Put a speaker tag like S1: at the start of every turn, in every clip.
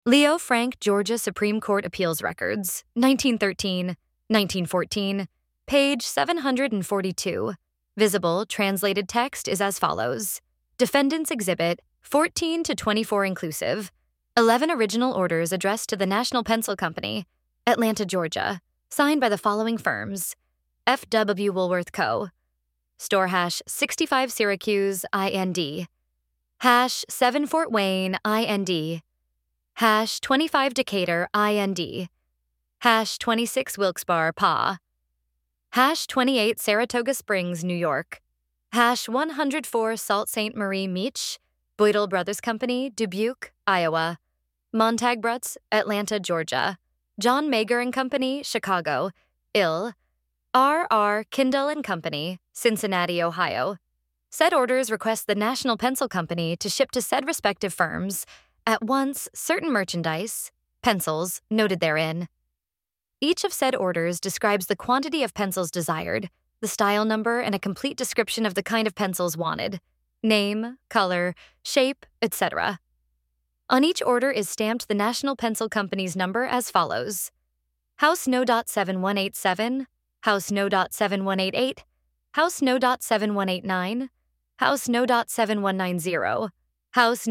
S1: Leo Frank, Georgia Supreme Court Appeals Records, 1913, 1914, page 742. Visible translated text is as follows. Defendants Exhibit 14 to 24 inclusive. 11 original orders addressed to the National Pencil Company, Atlanta, Georgia, signed by the following firms. F.W. Woolworth Co. Store hash 65 Syracuse, IND. Hash 7 Fort Wayne, IND. Hash 25 Decatur, IND. Hash 26 Wilkes-Barre, PA. Hash 28 Saratoga Springs, New York. Hash 104 Sault Ste. Marie Meech, Boydell Brothers Company, Dubuque, Iowa. Montagbrutz, Atlanta, Georgia. John Mager and Company, Chicago, Ill. R.R. Kindle and Company, Cincinnati, Ohio. Said orders request the National Pencil Company to ship to said respective firms at once certain merchandise, pencils, noted therein. Each of said orders describes the quantity of pencils desired, the style number, and a complete description of the kind of pencils wanted, name, color, shape, etc. On each order is stamped the National Pencil Company's number as follows. House No.7187, House No.7188, House No.7189, House No.7190, House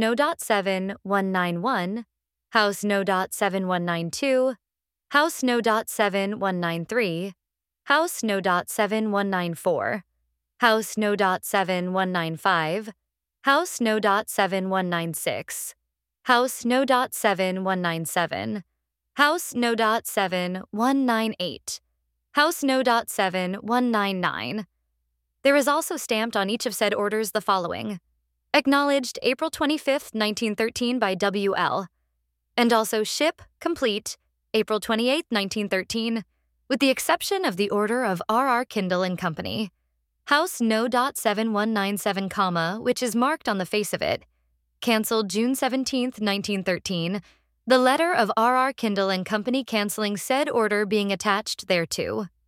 S1: No.7191, House No.7192, House No.7193, House No.7194, House No.7195, House No.7196, House No.7197, House No.7198, House No.7199. There is also stamped on each of said orders the following. Acknowledged April 25, 1913 by W.L. And also ship, complete, April 28, 1913, with the exception of the order of R.R. Kindle and Company. House No.7197, which is marked on the face of it. Canceled June 17, 1913, the letter of R.R. Kindle and Company canceling said order being attached thereto.